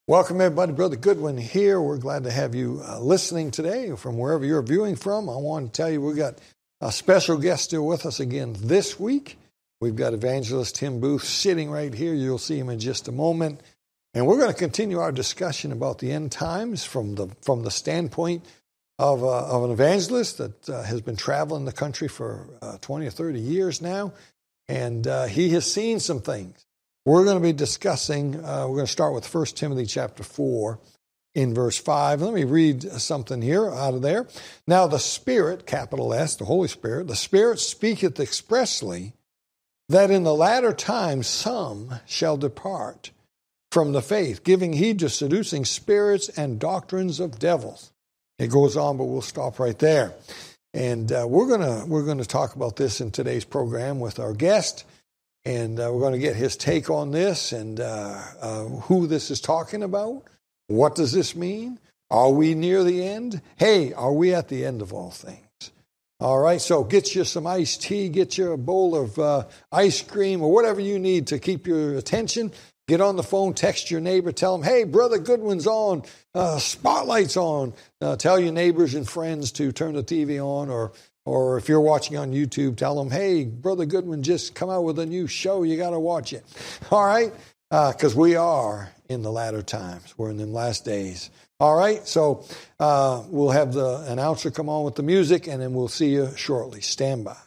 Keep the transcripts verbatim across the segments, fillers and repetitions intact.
Welcome, everybody. Brother Goodwin here. We're glad to have you uh, listening today from wherever you're viewing from. I want to tell you we've got a special guest still with us again this week. We've got evangelist Tim Booth sitting right here. You'll see him in just a moment. And we're going to continue our discussion about the end times from the from the standpoint of, uh, of an evangelist that uh, has been traveling the country for uh, twenty or thirty years now. And uh, he has seen some things. We're going to be discussing, uh, we're going to start with First Timothy chapter four in verse five. Let me read something here out of there. Now the Spirit, capital S, the Holy Spirit, the Spirit speaketh expressly that in the latter times some shall depart from the faith, giving heed to seducing spirits and doctrines of devils. It goes on, but we'll stop right there. And uh, we're going to we're going to talk about this in today's program with our guest. And uh, we're going to get his take on this and uh, uh, who this is talking about. What does this mean? Are we near the end? Hey, are we at the end of all things? All right, so get you some iced tea, get you a bowl of uh, ice cream or whatever you need to keep your attention. Get on the phone, text your neighbor, tell them, hey, Brother Goodwin's on, uh, Spotlight's on. Uh, tell your neighbors and friends to turn the T V on, or Or if you're watching on YouTube, tell them, hey, Brother Goodwin just come out with a new show. You got to watch it. All right? Because uh, we are in the latter times. We're in the last days. All right? So uh, we'll have the announcer come on with the music, and then we'll see you shortly. Stand by.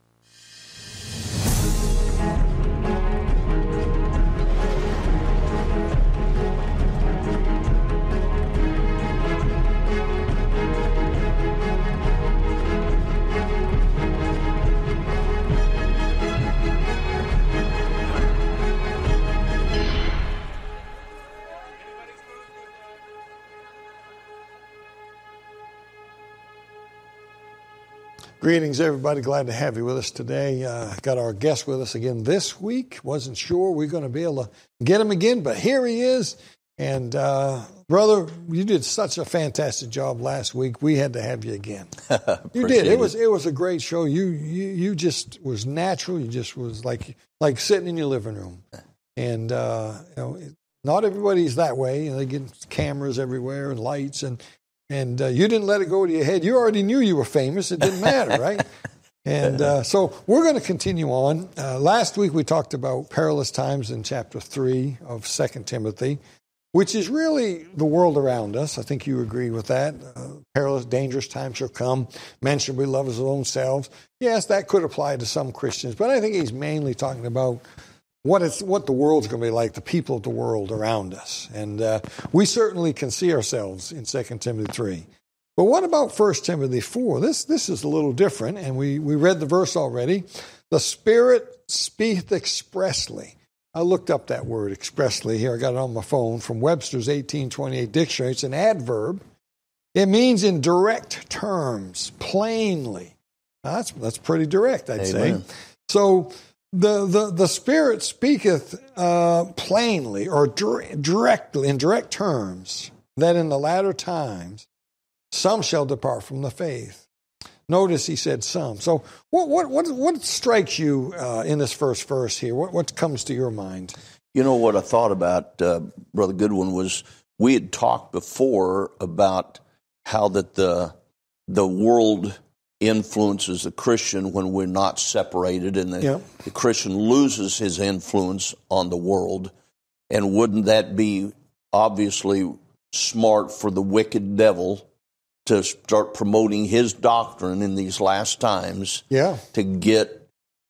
Greetings, everybody. Glad to have you with us today. Uh, got our guest with us again this week. Wasn't sure we are going to be able to get him again, but here he is. And, uh, brother, you did such a fantastic job last week. We had to have you again. You did. It, it was it was a great show. You you you just was natural. You just was like like sitting in your living room. And uh, you know, not everybody's that way. You know, they get cameras everywhere and lights and. And uh, you didn't let it go to your head. You already knew you were famous. It didn't matter, right? And uh, so we're going to continue on. Uh, last week we talked about perilous times in chapter three of Second Timothy, which is really the world around us. I think you agree with that. Uh, perilous, dangerous times shall come. Men shall be lovers of their own selves. Yes, that could apply to some Christians, but I think he's mainly talking about what it's what the world's going to be like, the people of the world around us. And uh, we certainly can see ourselves in Second Timothy three. But what about First Timothy four? This this is a little different, and we, we read the verse already. The Spirit speaketh expressly. I looked up that word, expressly, here. I got it on my phone from Webster's eighteen twenty-eight dictionary. It's an adverb. It means in direct terms, plainly. Now, that's, that's pretty direct, I'd Amen. say. So The, the, the Spirit speaketh uh, plainly or dir- directly, in direct terms, that in the latter times some shall depart from the faith. Notice he said some. So what what what, what strikes you uh, in this first verse here? What, what comes to your mind? You know, what I thought about, uh, Brother Goodwin, was we had talked before about how that the the world influences the Christian when we're not separated, and the, yeah. the Christian loses his influence on the world. And wouldn't that be obviously smart for the wicked devil to start promoting his doctrine in these last times yeah. to get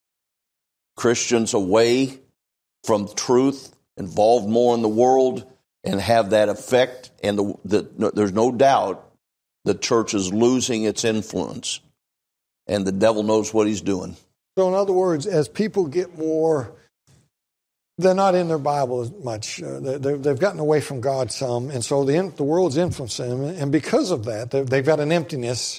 Christians away from truth, involved more in the world, and have that effect? And the, the, no, there's no doubt the church is losing its influence. And the devil knows what he's doing. So in other words, as people get more, they're not in their Bible as much. Uh, they're, they've gotten away from God some, and so the, the world's influencing them. And because of that, they've got an emptiness.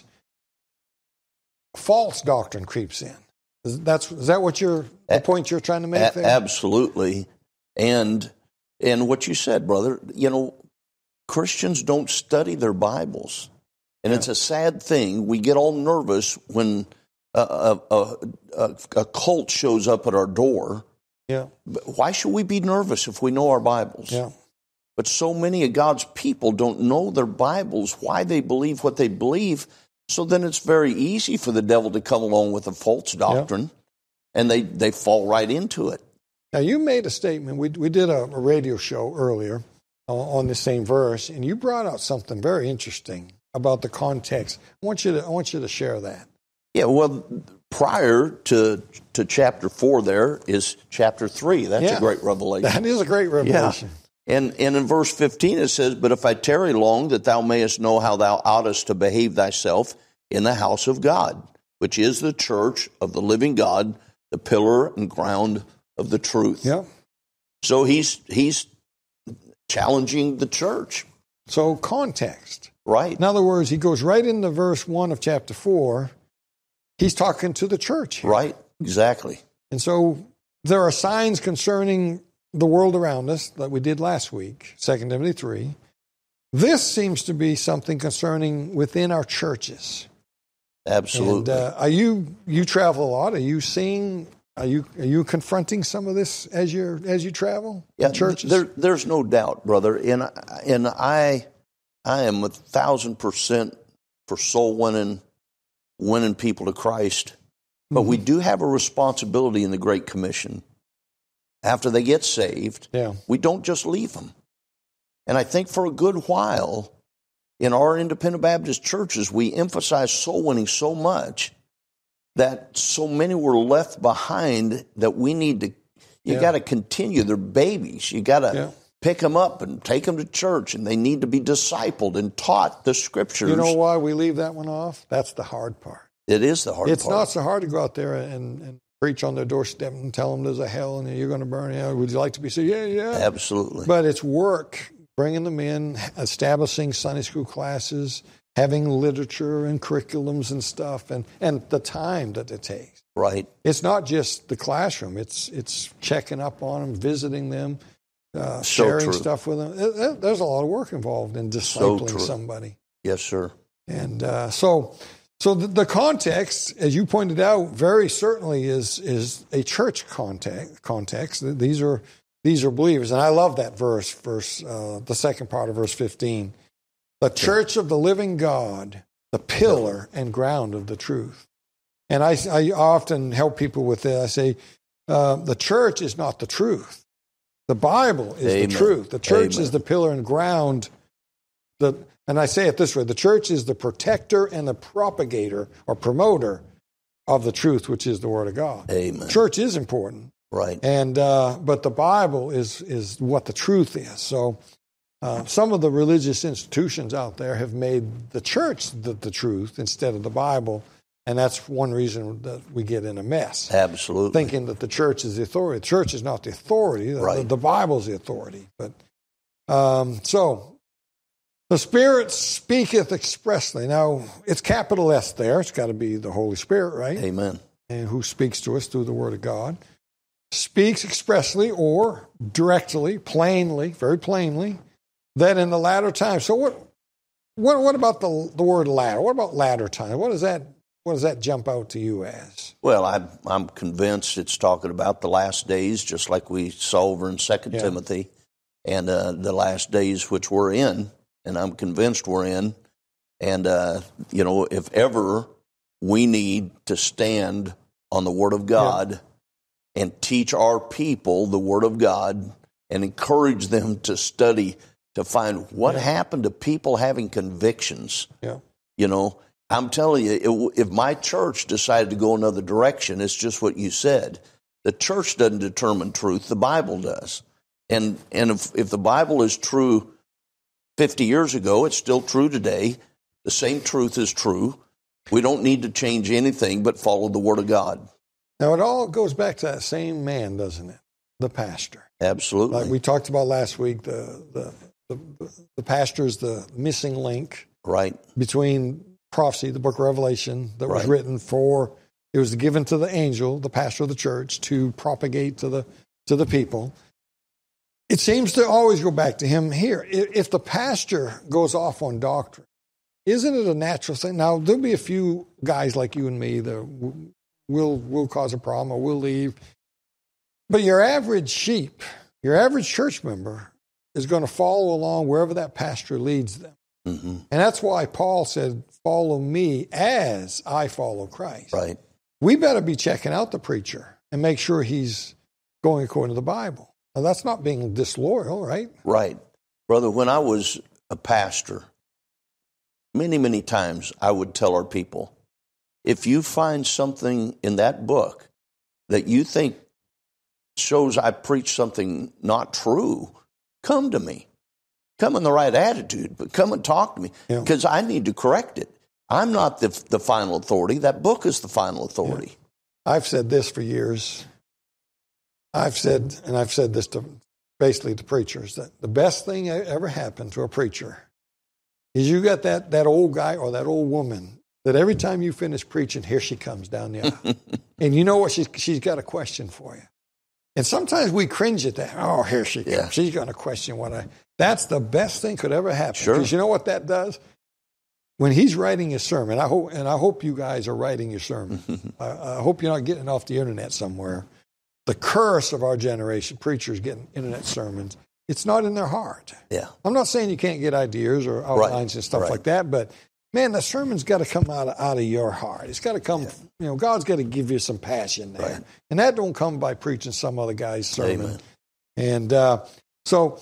False doctrine creeps in. Is, that's, is that what you're, the point you're trying to make there? Absolutely. And, and what you said, brother, you know, Christians don't study their Bibles. And yeah. it's a sad thing. We get all nervous when a, a, a, a cult shows up at our door. Yeah. Why should we be nervous if we know our Bibles? Yeah. But so many of God's people don't know their Bibles, why they believe what they believe. So then it's very easy for the devil to come along with a false doctrine, yep. and they, they fall right into it. Now, you made a statement. We, we did a, a radio show earlier uh, on the same verse, and you brought out something very interesting about the context. I want you to, I want you to share that. Yeah, well, prior to to chapter four there is chapter three. That's yeah, a great revelation. That is a great revelation. Yeah. And, and in verse fifteen it says, "But if I tarry long, that thou mayest know how thou oughtest to behave thyself in the house of God, which is the church of the living God, the pillar and ground of the truth." Yeah. So he's he's challenging the church. So context. Right. In other words, he goes right into verse one of chapter four. He's talking to the church here. Right, exactly. And so there are signs concerning the world around us that we did last week, Second Timothy three. This seems to be something concerning within our churches. Absolutely. And uh, are you you travel a lot? Are you seeing? Are you are you confronting some of this as you as you travel? Yeah, churches. There, there's no doubt, brother. And and I I am a thousand percent for soul winning. winning people to Christ. But mm-hmm. we do have a responsibility in the Great Commission. After they get saved, yeah. we don't just leave them. And I think for a good while in our independent Baptist churches, we emphasize soul winning so much that so many were left behind that we need to, you yeah. got to continue. They're babies. You got to yeah. pick them up and take them to church, and they need to be discipled and taught the Scriptures. You know why we leave that one off? That's the hard part. It is the hard it's part. It's not so hard to go out there and, and preach on their doorstep and tell them there's a hell and you're going to burn. You know, would you like to be saved? Yeah, yeah. Absolutely. But it's work, bringing them in, establishing Sunday school classes, having literature and curriculums and stuff, and, and the time that it takes. Right. It's not just the classroom. It's it's checking up on them, visiting them, uh, so sharing true. stuff with them. It, it, there's a lot of work involved in discipling so somebody. Yes, sir. And uh, so... So the, the context, as you pointed out, very certainly is is a church context. Context. These are these are believers, and I love that verse. Verse uh, the second part of verse fifteen, the church of the living God, the pillar and ground of the truth. And I, I often help people with this. I say uh, the church is not the truth. The Bible is Amen. the truth. The church Amen. is the pillar and ground. The And I say it this way, the church is the protector and the propagator or promoter of the truth, which is the Word of God. Amen. Church is important. Right. And uh, but the Bible is is what the truth is. So uh, some of the religious institutions out there have made the church the, the truth instead of the Bible, and that's one reason that we get in a mess. Absolutely. Thinking that the church is the authority. The church is not the authority. Right. The, the Bible is the authority. But um, so... The Spirit speaketh expressly. Now, it's capital S there. It's got to be the Holy Spirit, right? Amen. And who speaks to us through the Word of God. Speaks expressly or directly, plainly, very plainly, that in the latter times. So what what, what about the, the word latter? What about latter times? What does that what does that jump out to you as? Well, I'm, I'm convinced it's talking about the last days, just like we saw over in Second Yeah. Timothy, and uh, the last days which we're in. And I'm convinced we're in. And, uh, you know, if ever we need to stand on the Word of God yeah. and teach our people the Word of God and encourage them to study, to find what yeah. happened to people having convictions. Yeah. You know, I'm telling you, it, if my church decided to go another direction, it's just what you said. The church doesn't determine truth. The Bible does. And, and if, if the Bible is true fifty years ago, it's still true today. The same truth is true. We don't need to change anything but follow the Word of God. Now, it all goes back to that same man, doesn't it? The pastor. Absolutely. Like we talked about last week, the the, the, the pastor is the missing link right. between prophecy, the book of Revelation, that was right. written for, it was given to the angel, the pastor of the church, to propagate to the to the people. It seems to always go back to him here. If the pastor goes off on doctrine, isn't it a natural thing? Now, there'll be a few guys like you and me that will will cause a problem or will leave. But your average sheep, your average church member, is going to follow along wherever that pastor leads them. Mm-hmm. And that's why Paul said, follow me as I follow Christ. Right. We better be checking out the preacher and make sure he's going according to the Bible. Now, that's not being disloyal, right? Right. Brother, when I was a pastor, many, many times I would tell our people, if you find something in that book that you think shows I preach something not true, come to me. Come in the right attitude, but come and talk to me, because yeah. I need to correct it. I'm not the the final authority. That book is the final authority. Yeah. I've said this for years. I've said, and I've said this to basically to preachers, that the best thing that ever happened to a preacher is you got that, that old guy or that old woman that every time you finish preaching, here she comes down the aisle. And you know what? She's, she's got a question for you. And sometimes we cringe at that. Oh, here she comes. Yeah. She's going to question what I... That's the best thing could ever happen. Sure. Because you know what that does? When he's writing his sermon, I hope, and I hope you guys are writing your sermon. I, I hope you're not getting off the internet somewhere. The curse of our generation, preachers getting internet sermons, it's not in their heart. Yeah. I'm not saying you can't get ideas or outlines right. and stuff right. like that, but man, the sermon's got to come out of, out of your heart. It's got to come, yeah. you know, God's got to give you some passion there. Right. And that don't come by preaching some other guy's sermon. Amen. And uh, so...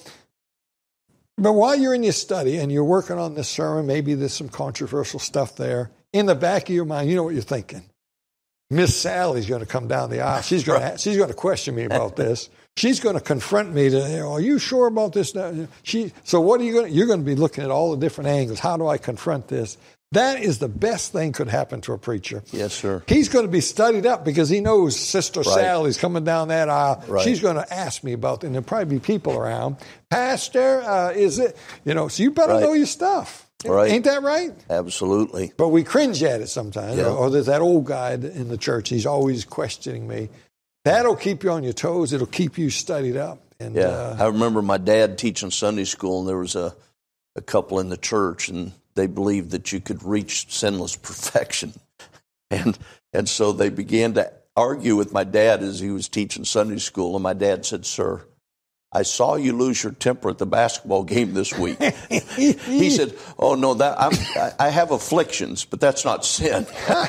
But while you're in your study and you're working on this sermon, maybe there's some controversial stuff there. In the back of your mind, you know what you're thinking. Miss Sally's going to come down the aisle. She's going to she's going to question me about this. She's going to confront me to, you know, are you sure about this? She. So what are you going to, you're going to be looking at all the different angles. How do I confront this? That is the best thing could happen to a preacher. Yes, sir. He's going to be studied up because he knows Sister right. Sally's coming down that aisle. Right. She's going to ask me about it, and there'll probably be people around. Pastor, uh, is it, you know, so you better right. know your stuff. Right. Ain't that right? Absolutely. But we cringe at it sometimes. Yeah. Or, or there's that old guy in the church. He's always questioning me. That'll keep you on your toes. It'll keep you studied up. And, yeah. Uh, I remember my dad teaching Sunday school, and there was a, a couple in the church, and they believed that you could reach sinless perfection. And and so they began to argue with my dad as he was teaching Sunday school. And my dad said, "Sir, I saw you lose your temper at the basketball game this week." He said, "Oh, no, that I'm, I have afflictions, but that's not sin."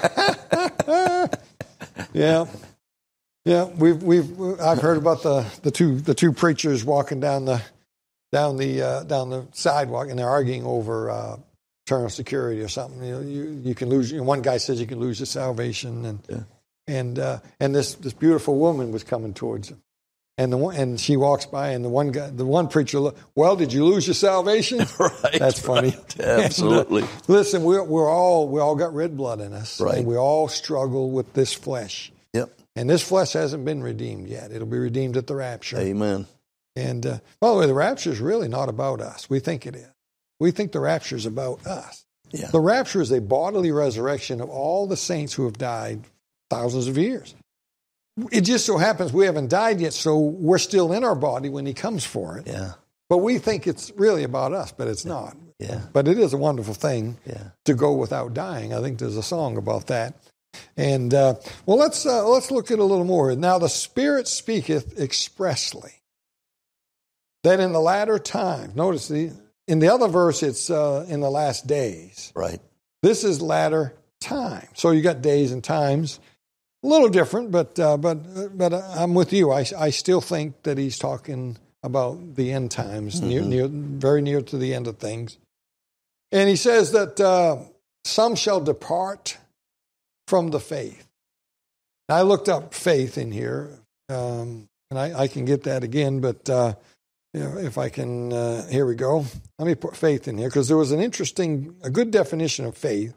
Yeah. Yeah, we've we've I've heard about the, the two the two preachers walking down the down the uh, down the sidewalk, and they're arguing over uh, eternal security or something. You know, you, you can lose. You know, one guy says you can lose your salvation, and yeah. and uh, and this this beautiful woman was coming towards him, and the one, and she walks by, and the one guy, the one preacher, look, well, did you lose your salvation? Right, that's funny. Right. Absolutely. And, uh, listen, we're we're all we all got red blood in us, right. and we all struggle with this flesh. Yep. And this flesh hasn't been redeemed yet. It'll be redeemed at the rapture. Amen. And uh, by the way, the rapture is really not about us. We think it is. We think the rapture is about us. Yeah. The rapture is a bodily resurrection of all the saints who have died thousands of years. It just so happens we haven't died yet, so we're still in our body when he comes for it. Yeah. But we think it's really about us, but it's not. Yeah. But it is a wonderful thing yeah. to go without dying. I think there's a song about that. And, uh, well, let's uh, let's look at it a little more. Now, the Spirit speaketh expressly that in the latter times, notice the, in the other verse, it's uh, in the last days. Right. This is latter time. So you got days and times. A little different, but uh, but but I'm with you. I, I still think that he's talking about the end times, mm-hmm. near, near, very near to the end of things. And he says that uh, some shall depart from the faith. Now, I looked up faith in here, um, and I, I can get that again, but uh, you know, if I can, uh, here we go. Let me put faith in here, because there was an interesting, a good definition of faith.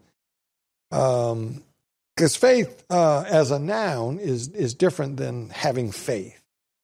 Um, because faith uh, as a noun is, is different than having faith.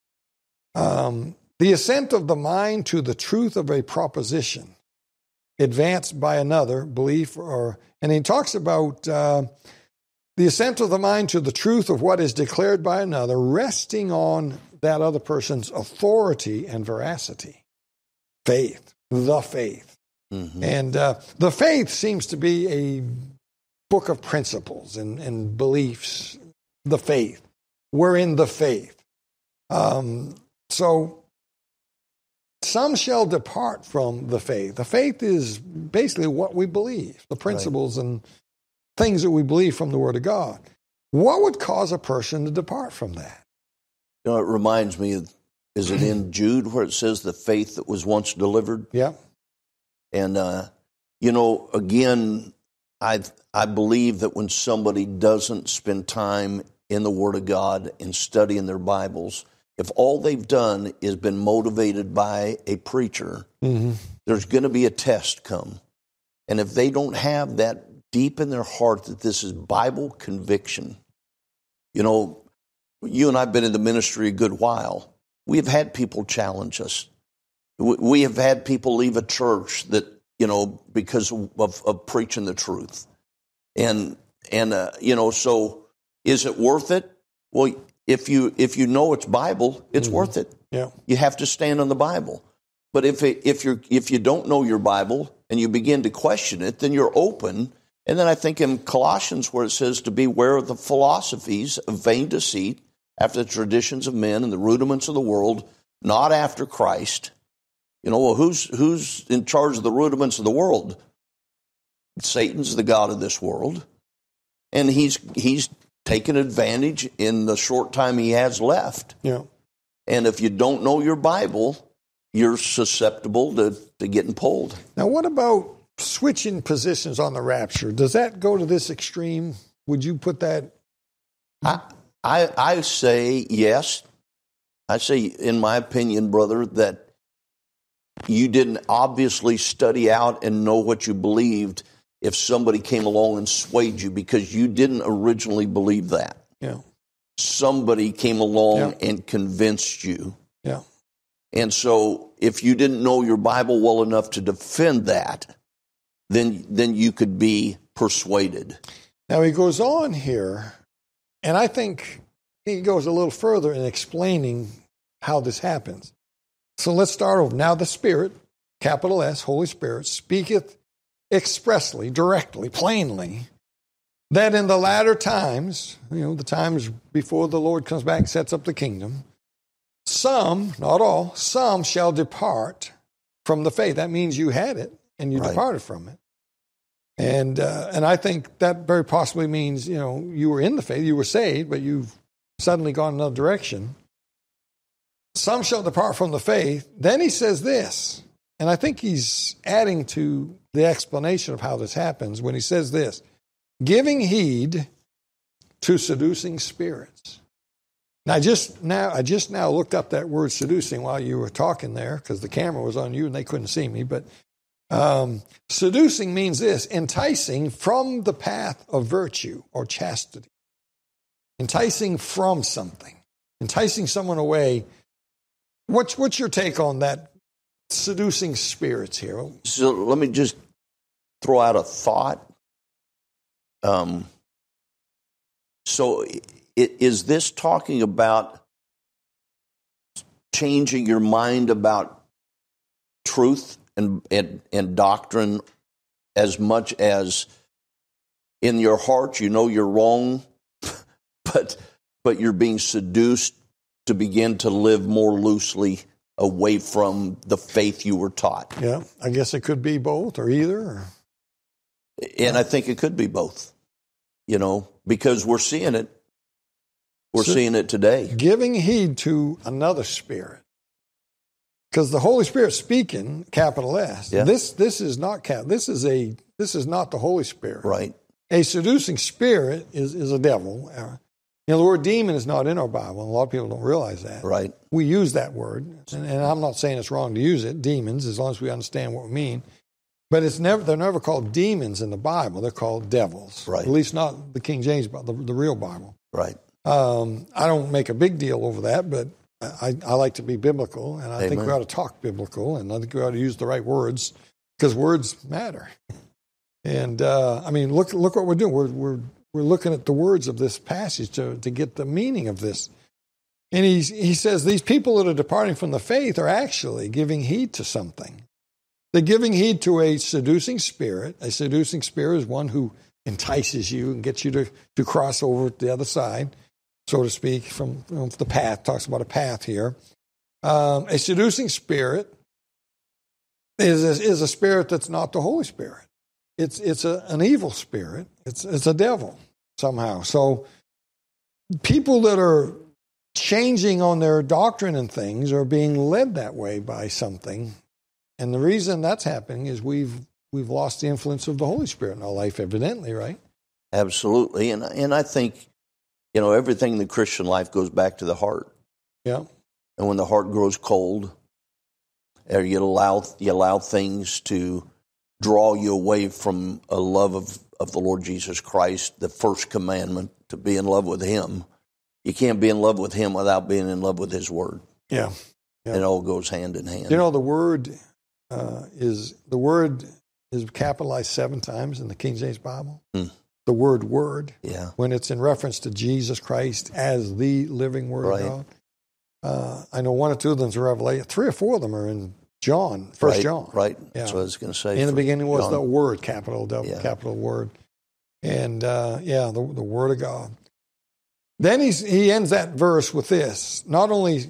Um, the assent of the mind to the truth of a proposition advanced by another belief, or and he talks about uh, the assent of the mind to the truth of what is declared by another, resting on that other person's authority and veracity. Faith, the faith. Mm-hmm. And uh, the faith seems to be a book of principles and, and beliefs, the faith. We're in the faith. Um, so some shall depart from the faith. The faith is basically what we believe, the principles right. and things that we believe from the Word of God. What would cause a person to depart from that? You know, it reminds me of, is it in Jude where it says the faith that was once delivered? Yeah. And, uh, you know, again, I I believe that when somebody doesn't spend time in the Word of God and studying their Bibles, if all they've done is been motivated by a preacher, mm-hmm. there's going to be a test come. And if they don't have that deep in their heart that this is Bible conviction, you know, you and I have been in the ministry a good while. We have had people challenge us. We have had people leave a church that, you know, because of, of preaching the truth. And, and uh, you know, so is it worth it? Well, if you if you know it's Bible, it's mm-hmm. worth it. Yeah. You have to stand on the Bible. But if it, if you're if you don't know your Bible and you begin to question it, then you're open. And then I think in Colossians where it says to beware of the philosophies of vain deceit, after the traditions of men and the rudiments of the world, not after Christ. You know, well, who's who's in charge of the rudiments of the world? Satan's the god of this world, and he's he's taken advantage in the short time he has left. Yeah. And if you don't know your Bible, you're susceptible to, to getting pulled. Now, what about switching positions on the rapture? Does that go to this extreme? Would you put that? I I, I say yes. I say, in my opinion, brother, that you didn't obviously study out and know what you believed if somebody came along and swayed you, because you didn't originally believe that. Yeah. Somebody came along yeah. and convinced you. Yeah. And so if you didn't know your Bible well enough to defend that, then then you could be persuaded. Now he goes on here, and I think he goes a little further in explaining how this happens. So let's start over. Now the Spirit, capital S, Holy Spirit, speaketh expressly, directly, plainly, that in the latter times, you know, the times before the Lord comes back and sets up the kingdom, some, not all, some shall depart from the faith. That means you had it and you right. departed from it. And uh, and I think that very possibly means, you know, you were in the faith, you were saved, but you've suddenly gone another direction. Some shall depart from the faith. Then he says this, and I think he's adding to the explanation of how this happens when he says this, giving heed to seducing spirits. Now, I just now I just now looked up that word seducing while you were talking there because the camera was on you and they couldn't see me. But um, seducing means this, enticing from the path of virtue or chastity. Enticing from something. Enticing someone away. What's, what's your take on that seducing spirits here? So let me just throw out a thought. Um, so it, is this talking about changing your mind about truth and, and, and doctrine as much as in your heart you know you're wrong, but but you're being seduced to begin to live more loosely away from the faith you were taught? Yeah, I guess it could be both or either. Or... And I think it could be both, you know, because we're seeing it. We're so, seeing it today. Giving heed to another spirit. Because the Holy Spirit speaking, capital S, yeah. this this is not cap, this is a this is not the Holy Spirit. Right. A seducing spirit is, is a devil. You know, the word demon is not in our Bible, and a lot of people don't realize that. Right. We use that word, and, and I'm not saying it's wrong to use it, demons, as long as we understand what we mean. But it's never they're never called demons in the Bible. They're called devils. Right. At least not the King James Bible, the, the real Bible. Right. Um, I don't make a big deal over that, but I, I like to be biblical, and I Amen. think we ought to talk biblical, and I think we ought to use the right words, because words matter. And, uh, I mean, look look what we're doing. We're, we're, we're looking at the words of this passage to, to get the meaning of this. And he's, he says these people that are departing from the faith are actually giving heed to something. They're giving heed to a seducing spirit. A seducing spirit is one who entices you and gets you to, to cross over to the other side, so to speak, from you know, the path. Talks about a path here. Um, a seducing spirit is a, is a spirit that's not the Holy Spirit. It's it's a, an evil spirit. It's it's a devil somehow. So people that are changing on their doctrine and things are being led that way by something. And the reason that's happening is we've we've lost the influence of the Holy Spirit in our life, evidently, right? Absolutely. And and I think, you know, everything in the Christian life goes back to the heart. Yeah. And when the heart grows cold, or you allow you allow things to draw you away from a love of, of the Lord Jesus Christ, the first commandment, to be in love with Him. You can't be in love with Him without being in love with His Word. Yeah. yeah. It all goes hand in hand. You know, the word uh, is the word is capitalized seven times in the King James Bible. Hmm. The word word. Yeah. When it's in reference to Jesus Christ as the living Word right. of God. Uh, I know one or two of them are Revelation. Three or four of them are in John, First right, John. Right. Yeah. That's what I was going to say. In the beginning was John. the Word, capital double, yeah. capital Word, and uh, yeah, the, the Word of God. Then he's, he ends that verse with this: not only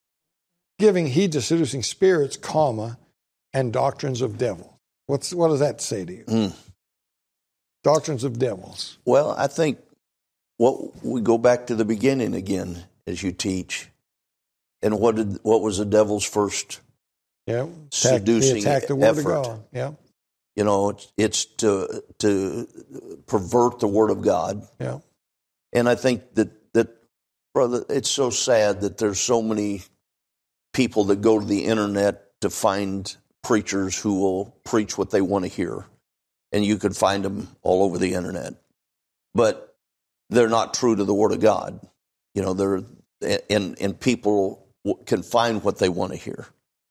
giving heed to seducing spirits, comma, and doctrines of devils. What's what does that say to you? Mm. Doctrines of devils. Well, I think what we go back to the beginning again as you teach. And what did what was the devil's first yeah. seducing he attacked the Word effort? of God. Yeah. You know, it's, it's to to pervert the Word of God. Yeah. And I think that, that, brother, it's so sad that there's so many people that go to the internet to find preachers who will preach what they want to hear. And you could find them all over the internet. But they're not true to the Word of God. You know, they're, and, and people can find what they want to hear.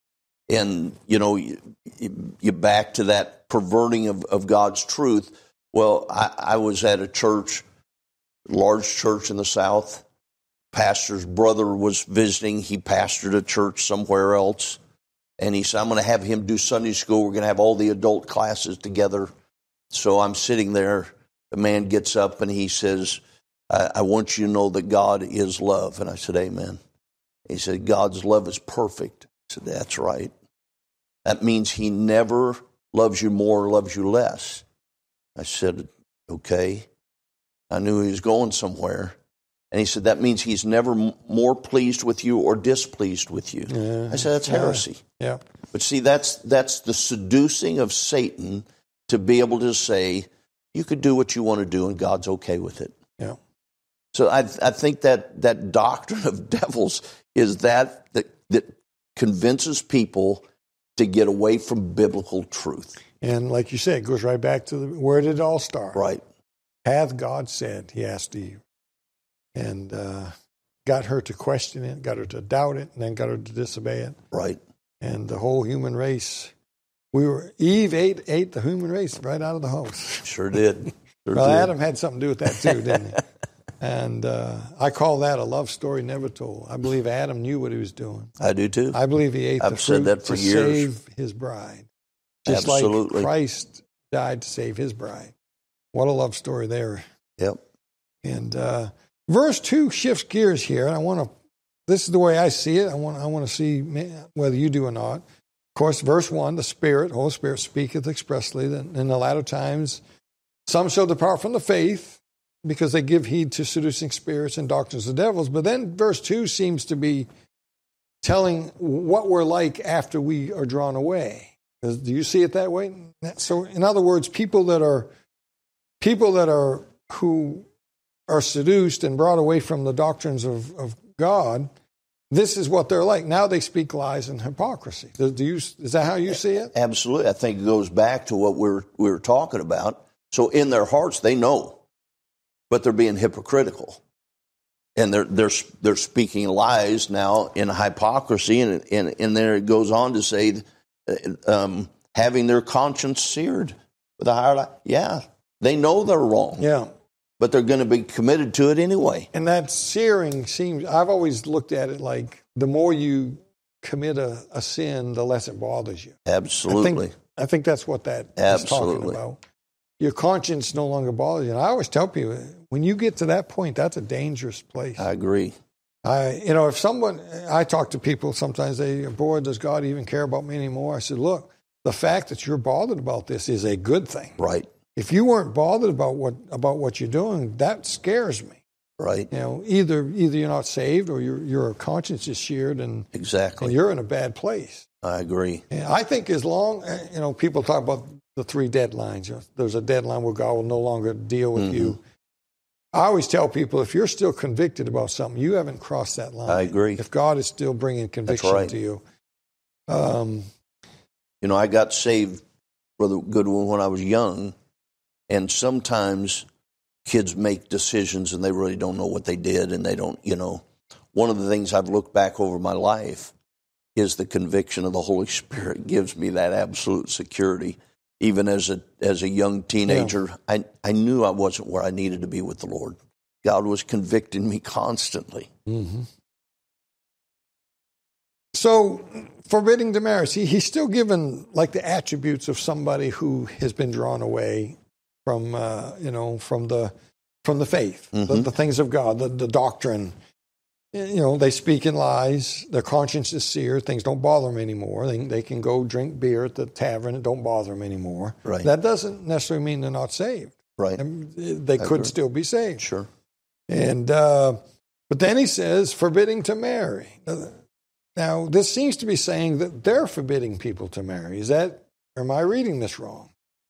And, you know, you, you back to that perverting of, of God's truth. Well, I, I was at a church, large church in the South. Pastor's brother was visiting. He pastored a church somewhere else. And he said, I'm going to have him do Sunday school. We're going to have all the adult classes together. So I'm sitting there. The man gets up and he says, I, I want you to know that God is love. And I said, amen. He said, God's love is perfect. I said, that's right. That means He never loves you more or loves you less. I said, okay. I knew he was going somewhere. And he said, that means He's never m- more pleased with you or displeased with you. Yeah. I said, that's heresy. Yeah. yeah. But see, that's that's the seducing of Satan to be able to say, you could do what you want to do and God's okay with it. Yeah. So I, I think that that doctrine of devils is that, that that convinces people to get away from biblical truth. And like you said, it goes right back to the, where did it all start? Right. Hath God said, He asked Eve. And uh, got her to question it, got her to doubt it, and then got her to disobey it. Right. And the whole human race, we were Eve ate ate the human race right out of the house. Sure did. Sure well, did. Adam had something to do with that too, didn't he? And uh, I call that a love story never told. I believe Adam knew what he was doing. I do too. I believe he ate I've the said fruit that for to years. save his bride. Just Absolutely. like Christ died to save His bride. What a love story there. Yep. And uh, verse two shifts gears here. And I want to, this is the way I see it. I want, I want to see whether you do or not. Of course, verse one, the Spirit, Holy Spirit speaketh expressly that in the latter times some shall depart from the faith because they give heed to seducing spirits and doctrines of devils. But then verse two seems to be telling what we're like after we are drawn away. Do you see it that way? So, in other words, people that are people that are who are seduced and brought away from the doctrines of, of God, this is what they're like. Now they speak lies and hypocrisy. Do you, is that how you see it? Absolutely. I think it goes back to what we're we were talking about. So in their hearts, they know, but they're being hypocritical. And they're they're they're speaking lies now in hypocrisy, and and, and there it goes on to say, um, having their conscience seared with a higher light. Yeah, they know they're wrong. Yeah, but they're going to be committed to it anyway. And that searing seems. I've always looked at it like the more you commit a, a sin, the less it bothers you. Absolutely. I think, I think that's what that Absolutely. is talking about. Your conscience no longer bothers you. And I always tell people, when you get to that point, that's a dangerous place. I agree. I, you know, if someone, I talk to people sometimes, they, boy, does God even care about me anymore? I said, look, the fact that you're bothered about this is a good thing. Right. If you weren't bothered about what about what you're doing, that scares me. Right. You know, either either you're not saved or your your conscience is seared, and exactly, and you're in a bad place. I agree. And I think as long, you know, people talk about the three deadlines. You know, there's a deadline where God will no longer deal with mm-hmm. you. I always tell people, if you're still convicted about something, you haven't crossed that line. I agree. If God is still bringing conviction right. to you. Um, you know, I got saved, Brother Goodwin, when I was young, and sometimes kids make decisions and they really don't know what they did, and they don't, you know. One of the things I've looked back over my life is the conviction of the Holy Spirit gives me that absolute security. Even as a as a young teenager, yeah. I, I knew I wasn't where I needed to be with the Lord. God was convicting me constantly. Mm-hmm. So, forbidding to marry, see, he's still given like the attributes of somebody who has been drawn away from, uh, you know, from the from the faith, mm-hmm. the, the things of God, the, the doctrine. You know, they speak in lies. Their conscience is seared. Things don't bother them anymore. They, they can go drink beer at the tavern. It don't bother them anymore. Right. That doesn't necessarily mean they're not saved. Right. I mean, they I could agree. still be saved. Sure. And uh, but then he says, forbidding to marry. Now, this seems to be saying that they're forbidding people to marry. Is that, or am I reading this wrong?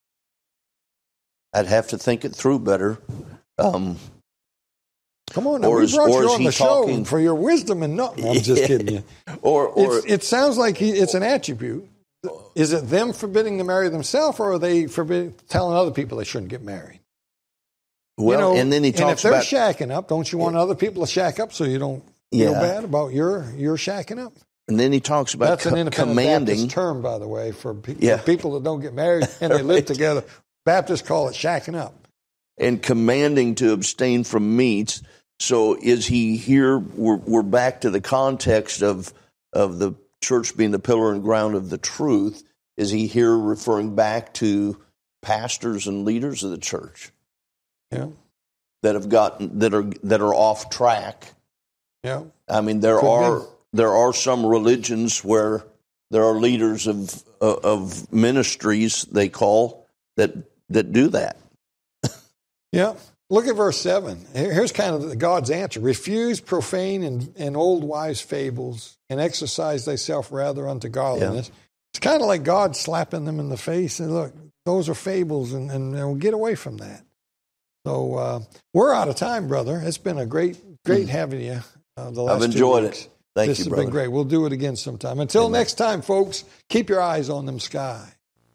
I'd have to think it through better. Um Come on, now, we brought you on the show for your wisdom and not. No, I'm just yeah. kidding you. Or, or it's, it sounds like he, it's an attribute. Is it them forbidding to marry themselves, or are they forbid, telling other people they shouldn't get married? Well, you know, and then he talks and if they're about shacking up, don't you want other people to shack up so you don't feel yeah. bad about your your shacking up? And then he talks about that's co- an independent commanding Baptist term, by the way, for, pe- yeah. for people that don't get married and they live together. Baptists call it shacking up. And commanding to abstain from meats. So is he here? We're, we're back to the context of of the church being the pillar and ground of the truth. Is he here referring back to pastors and leaders of the church? Yeah, that have gotten that are that are off track. Yeah, I mean there Could are be. there are some religions where there are leaders of uh, of ministries they call that that do that. Yeah. Look at verse seven. Here's kind of God's answer. Refuse profane and, and old wives' fables, and exercise thyself rather unto godliness. Yeah. It's kind of like God slapping them in the face and look, those are fables, and, and, and we'll get away from that. So uh, we're out of time, brother. It's been a great, great having you uh, the last I've enjoyed two weeks. it. Thank this you, has brother. been great. We'll do it again sometime. Until Amen. next time, folks, keep your eyes on them sky.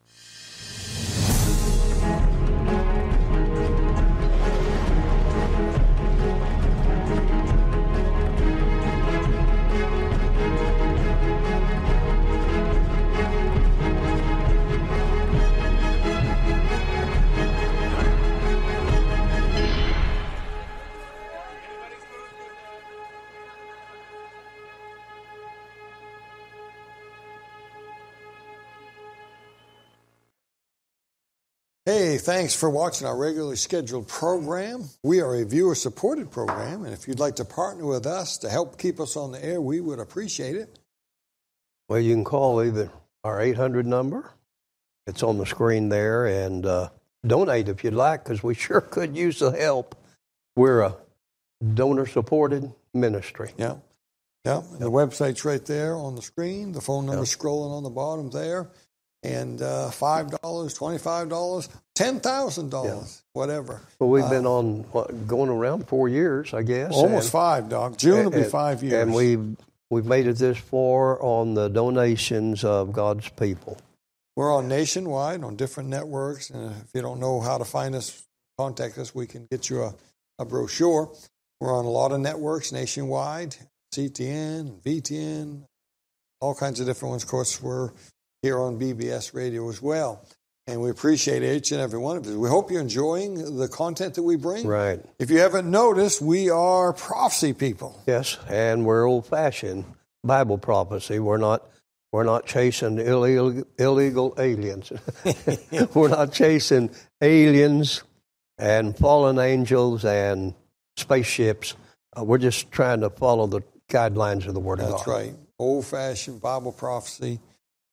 Hey, thanks for watching our regularly scheduled program. We are a viewer-supported program, and if you'd like to partner with us to help keep us on the air, we would appreciate it. Well, you can call either our eight hundred number. It's on the screen there, and uh, donate if you'd like, because we sure could use the help. We're a donor-supported ministry. Yeah, yeah. And the website's right there on the screen. The phone number's yep. scrolling on the bottom there. And uh, five dollars, twenty-five dollars, ten thousand dollars, yeah. whatever. Well, we've uh, been on what, going around four years, I guess. Almost and, five, Doc. June and, will be five years. And we've, we've made it this far on the donations of God's people. We're on nationwide, on different networks. And if you don't know how to find us, contact us. We can get you a, a brochure. We're on a lot of networks nationwide, C T N, V T N, all kinds of different ones. Of course, we're here on B B S Radio as well. And we appreciate each and every one of you. We hope you're enjoying the content that we bring. Right. If you haven't noticed, we are prophecy people. Yes, and we're old-fashioned Bible prophecy. We're not we're not chasing illegal, illegal aliens. We're not chasing aliens and fallen angels and spaceships. Uh, we're just trying to follow the guidelines of the Word That's of God. That's right. Old-fashioned Bible prophecy.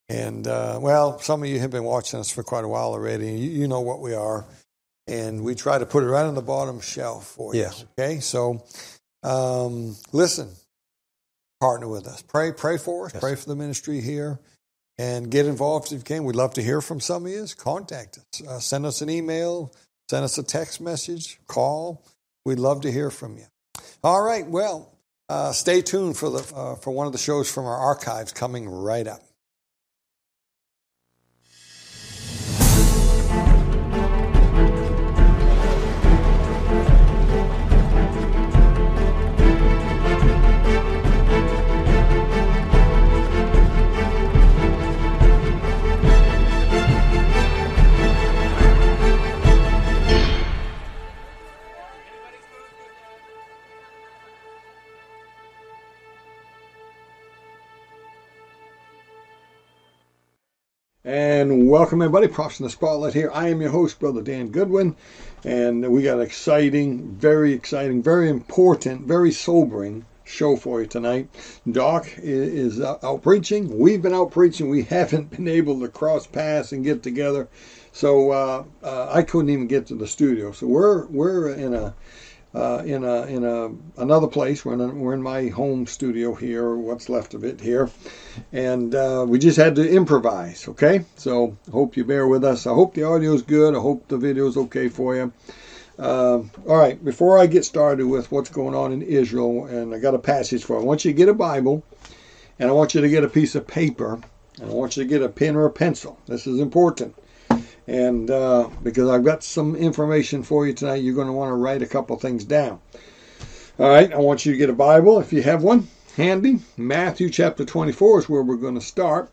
And, uh, well, some of you have been watching us for quite a while already. You, you know what we are. And we try to put it right on the bottom shelf for you. Yes. Okay? So, um, listen, partner with us. Pray, pray for us. Yes. Pray for the ministry here. And get involved if you can. We'd love to hear from some of you. Contact us. Uh, send us an email. Send us a text message. Call. We'd love to hear from you. All right. Well, uh, stay tuned for the uh, for one of the shows from our archives coming right up. And welcome, everybody. Props in the Spotlight here. I am your host, Brother Dan Goodwin, and we got an exciting, very exciting, very important, very sobering show for you tonight. Doc is out preaching. We've been out preaching. We haven't been able to cross paths and get together, so uh, uh, I couldn't even get to the studio. So we're we're in a Uh, in a in a another place. We're in a, we're in my home studio here, what's left of it here, and uh, we just had to improvise. Okay, so hope you bear with us. I hope the audio is good. I hope the video is okay for you. Uh, all right, before I get started with what's going on in Israel, and I got a passage for you. I want you to get a Bible, and I want you to get a piece of paper, and I want you to get a pen or a pencil. This is important. And uh, because I've got some information for you tonight, you're going to want to write a couple things down. All right, I want you to get a Bible, if you have one, handy. Matthew chapter twenty-four is where we're going to start.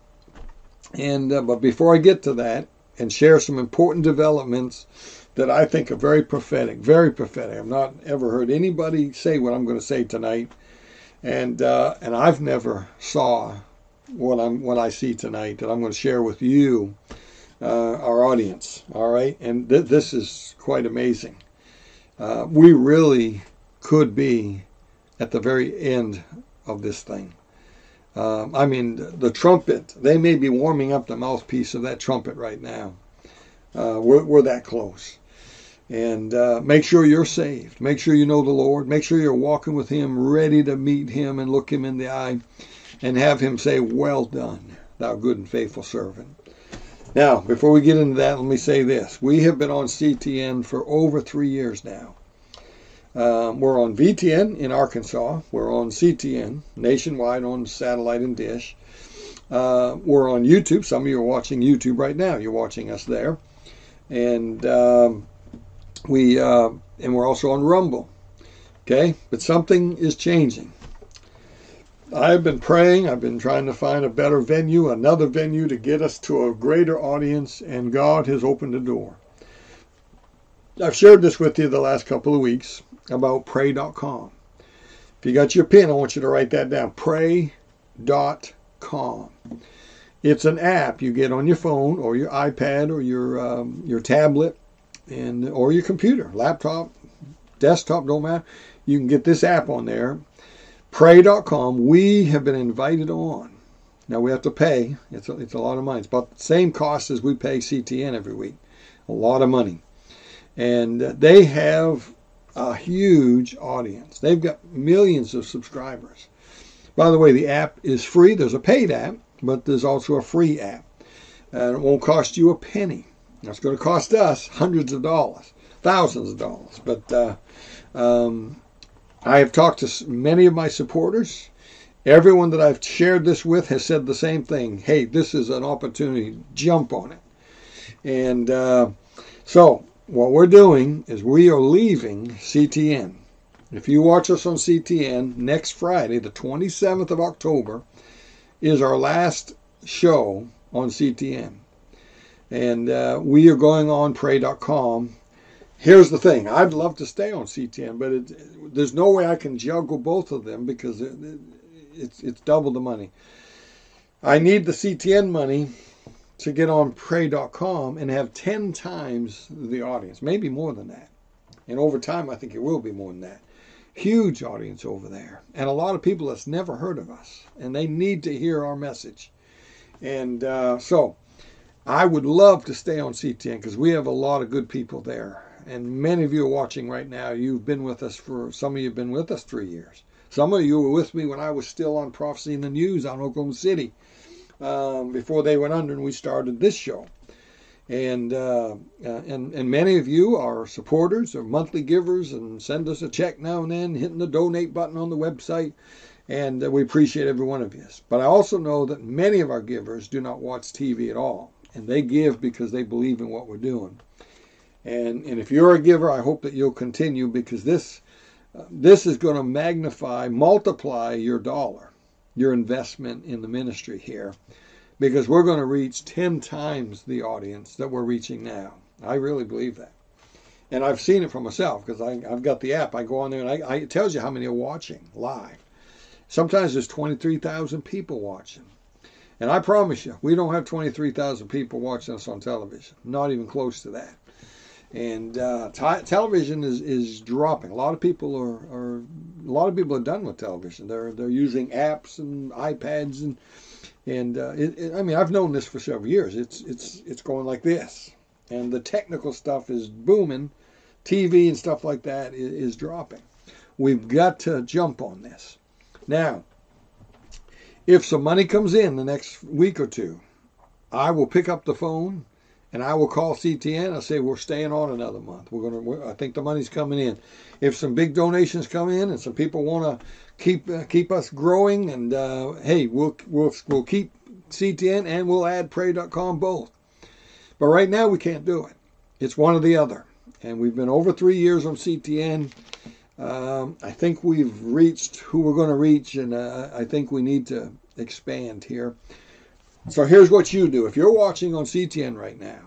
And uh, but before I get to that and share some important developments that I think are very prophetic, very prophetic. I've not ever heard anybody say what I'm going to say tonight, and uh, and I've never saw what I'm what I see tonight that I'm going to share with you. Uh, our audience, all right? And th- this is quite amazing. Uh, we really could be at the very end of this thing. Um, I mean, the, the trumpet, they may be warming up the mouthpiece of that trumpet right now. Uh, we're, we're that close. And uh, make sure you're saved. Make sure you know the Lord. Make sure you're walking with Him, ready to meet Him and look Him in the eye and have Him say, "Well done, thou good and faithful servant." Now, before we get into that, let me say this. We have been on C T N for over three years now. Um, we're on V T N in Arkansas. We're on C T N nationwide on satellite and dish. Uh, we're on YouTube. Some of you are watching YouTube right now. You're watching us there. And um, we uh, and we're also on Rumble. Okay? But something is changing. I've been praying. I've been trying to find a better venue, another venue to get us to a greater audience, and God has opened the door. I've shared this with you the last couple of weeks about pray dot com. If you got your pen, I want you to write that down. pray dot com. It's an app you get on your phone or your iPad or your um, your tablet and or your computer, laptop, desktop, don't matter. You can get this app on there. pray dot com, we have been invited on. Now we have to pay. It's a, it's a lot of money. It's about the same cost as we pay C T N every week. A lot of money. And they have a huge audience. They've got millions of subscribers. By the way, the app is free. There's a paid app, but there's also a free app. And it won't cost you a penny. It's going to cost us hundreds of dollars, thousands of dollars. But uh, um, I have talked to many of my supporters. Everyone that I've shared this with has said the same thing. Hey, this is an opportunity. Jump on it. And uh, so what we're doing is we are leaving C T N. If you watch us on C T N, next Friday, the twenty-seventh of October, is our last show on C T N. And uh, we are going on pray dot com. Here's the thing. I'd love to stay on C T N, but it, there's no way I can juggle both of them because it, it, it's it's double the money. I need the C T N money to get on pray dot com and have ten times the audience, maybe more than that. And over time, I think it will be more than that. Huge audience over there. And a lot of people that's never heard of us. And they need to hear our message. And uh, so I would love to stay on C T N because we have a lot of good people there. And many of you are watching right now. You've been with us for, some of you have been with us three years. Some of you were with me when I was still on Prophecy in the News on Oklahoma City um, before they went under and we started this show. And, uh, uh, and and many of you are supporters or monthly givers and send us a check now and then, hitting the donate button on the website. And uh, we appreciate every one of you. But I also know that many of our givers do not watch T V at all. And they give because they believe in what we're doing. And and if you're a giver, I hope that you'll continue, because this uh, this is going to magnify, multiply your dollar, your investment in the ministry here, because we're going to reach ten times the audience that we're reaching now. I really believe that. And I've seen it for myself, because I've got the app. I go on there and I, I, it tells you how many are watching live. Sometimes there's twenty-three thousand people watching. And I promise you, we don't have twenty-three thousand people watching us on television. Not even close to that. And uh, t- television is, is dropping. A lot of people are, are a lot of people are done with television. They're they're using apps and iPads and and uh, it, it, I mean, I've known this for several years. It's it's it's going like this, and the technical stuff is booming. T V and stuff like that is, is dropping. We've got to jump on this now. If some money comes in the next week or two, I will pick up the phone and I will call C T N. I'll say we're staying on another month. We're gonna. We're, I think the money's coming in. If some big donations come in and some people want to keep uh, keep us growing, and uh, hey, we'll we'll we'll keep C T N and we'll add pray dot com both. But right now we can't do it. It's one or the other. And we've been over three years on C T N. Um, I think we've reached who we're going to reach, and uh, I think we need to expand here. So here's what you do. If you're watching on C T N right now,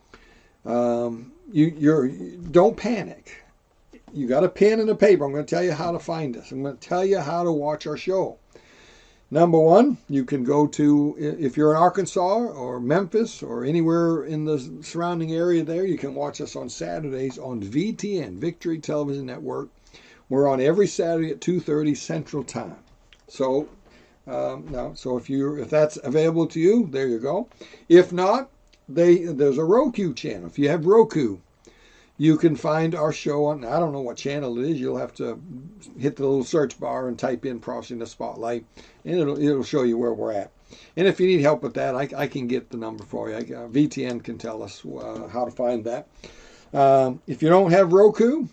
um, you you're don't panic. You got a pen and a paper. I'm going to tell you how to find us. I'm going to tell you how to watch our show. Number one, you can go to, if you're in Arkansas or Memphis or anywhere in the surrounding area there, you can watch us on Saturdays on V T N, Victory Television Network. We're on every Saturday at two thirty Central Time. So Um, no, so if you if that's available to you, there you go. If not, they there's a Roku channel. If you have Roku, you can find our show on. I don't know what channel it is. You'll have to hit the little search bar and type in "Prophecy in the Spotlight," and it'll it'll show you where we're at. And if you need help with that, I, I can get the number for you. I, uh, V T N can tell us uh, how to find that. Um, if you don't have Roku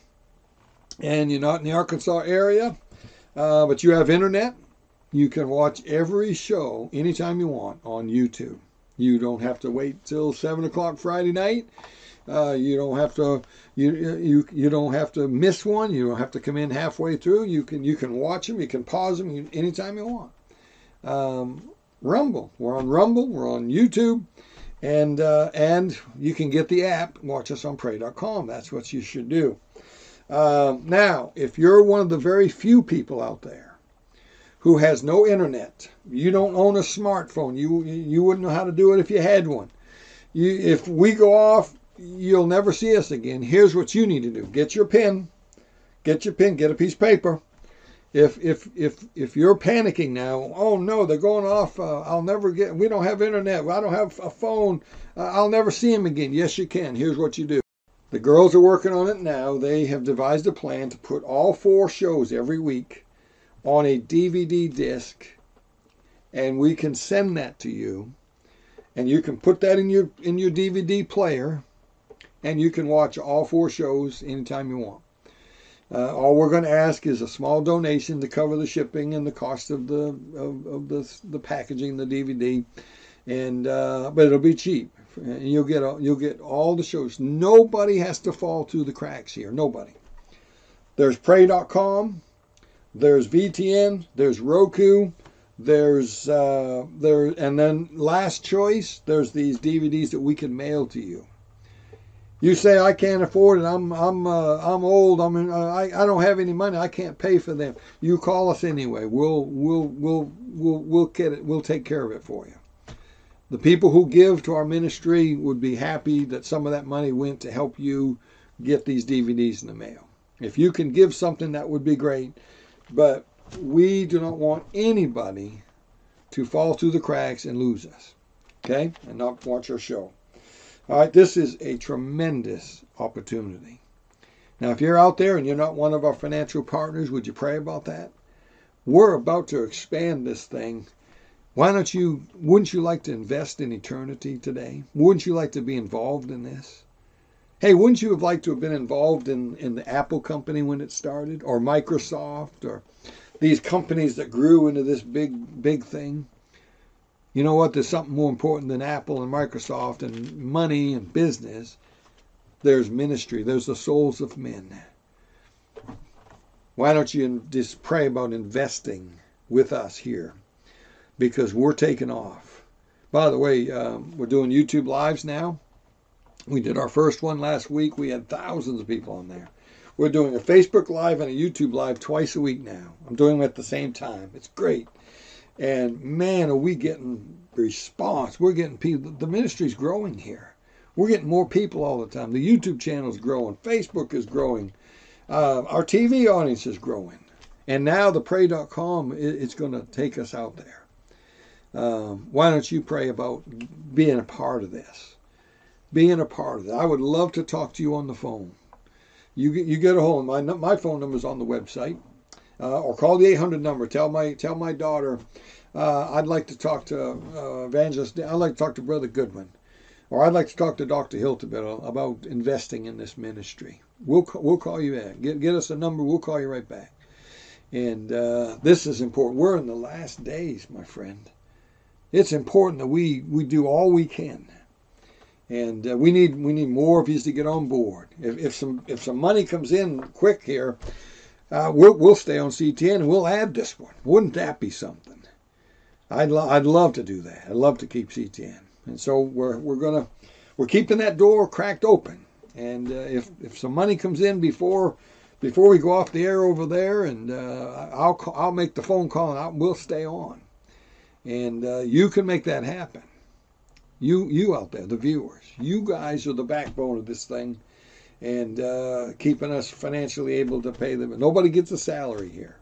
and you're not in the Arkansas area, uh, but you have internet, you can watch every show anytime you want on YouTube. You don't have to wait till seven o'clock Friday night. Uh, you don't have to you you you don't have to miss one. You don't have to come in halfway through. You can you can watch them. You can pause them anytime you want. Um, Rumble. We're on Rumble. We're on YouTube, and uh, and you can get the app. Watch us on pray dot com. That's what you should do. Uh, now, if you're one of the very few people out there who has no internet, you don't own a smartphone, you you wouldn't know how to do it if you had one. You, if we go off, you'll never see us again. Here's what you need to do: get your pen, get your pen, get a piece of paper. If if if if you're panicking now, oh no, they're going off. Uh, I'll never get. We don't have internet. I don't have a phone. Uh, I'll never see them again. Yes, you can. Here's what you do. The girls are working on it now. They have devised a plan to put all four shows every week on a D V D disc, and we can send that to you, and you can put that in your in your D V D player, and you can watch all four shows anytime you want. Uh, all we're going to ask is a small donation to cover the shipping and the cost of the of, of the the packaging, the D V D, and uh, but it'll be cheap. And you'll get you'll get all the shows. Nobody has to fall through the cracks here. Nobody. There's pray dot com. There's V T N, there's Roku, there's uh, there, and then last choice, there's these D V Ds that we can mail to you. You say I can't afford it. I'm I'm uh, I'm old. I'm in, uh, I I don't have any money. I can't pay for them. You call us anyway. We'll we'll we'll we'll we'll get it. We'll take care of it for you. The people who give to our ministry would be happy that some of that money went to help you get these D V Ds in the mail. If you can give something, that would be great. But we do not want anybody to fall through the cracks and lose us. okay, and not watch our show. All right, this is a tremendous opportunity. Now, if you're out there and you're not one of our financial partners, would you pray about that? We're about to expand this thing. Why don't you, wouldn't you like to invest in eternity today? Wouldn't you like to be involved in this? Hey, wouldn't you have liked to have been involved in, in the Apple company when it started, or Microsoft, or these companies that grew into this big, big thing? You know what? There's something more important than Apple and Microsoft and money and business. There's ministry. There's the souls of men. Why don't you just pray about investing with us here? Because we're taking off. By the way, um, we're doing YouTube Lives now. We did our first one last week. We had thousands of people on there. We're doing a Facebook Live and a YouTube Live twice a week now. I'm doing them at the same time. It's great. And man, are we getting response. We're getting people. The ministry's growing here. We're getting more people all the time. The YouTube channel's growing. Facebook is growing. Uh, our T V audience is growing. And now the pray dot com, it's going to take us out there. Um, why don't you pray about being a part of this? Being a part of it. I would love to talk to you on the phone. You get, you get a hold of my my phone number is on the website, uh, or call the eight hundred number. Tell my tell my daughter uh, I'd like to talk to uh, Evangelist. I'd like to talk to Brother Goodwin, or I'd like to talk to Doctor Hiltebit about investing in this ministry. We'll we'll call you back. Get get us a number. We'll call you right back. And uh, this is important. We're in the last days, my friend. It's important that we we do all we can. And uh, we need we need more of you to get on board. If, if some if some money comes in quick here, uh, we'll we'll stay on C T N and we'll add this one. Wouldn't that be something? I'd lo- I'd love to do that. I'd love to keep C T N. And so we're we're gonna we're keeping that door cracked open. And uh, if if some money comes in before before we go off the air over there, and uh, I'll call, I'll make the phone call and I'll, we'll stay on. And uh, you can make that happen. You you out there, the viewers, you guys are the backbone of this thing, and uh, keeping us financially able to pay them. Nobody gets a salary here.